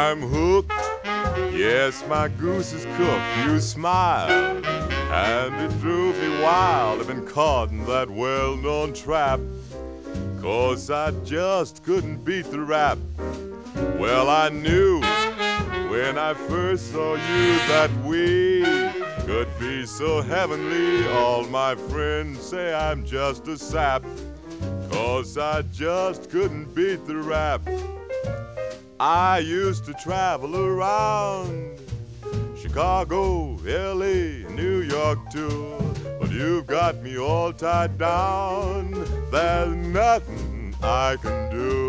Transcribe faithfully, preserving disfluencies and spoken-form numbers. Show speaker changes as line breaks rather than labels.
I'm hooked, yes, my goose is cooked. You smiled, and it drove me wild. I've been caught in that well-known trap, 'cause I just couldn't beat the rap. Well, I knew when I first saw you that we could be so heavenly. All my friends say I'm just a sap, 'cause I just couldn't beat the rap. I used to travel around Chicago, L A, New York too, but you've got me all tied down. There's nothing I can do.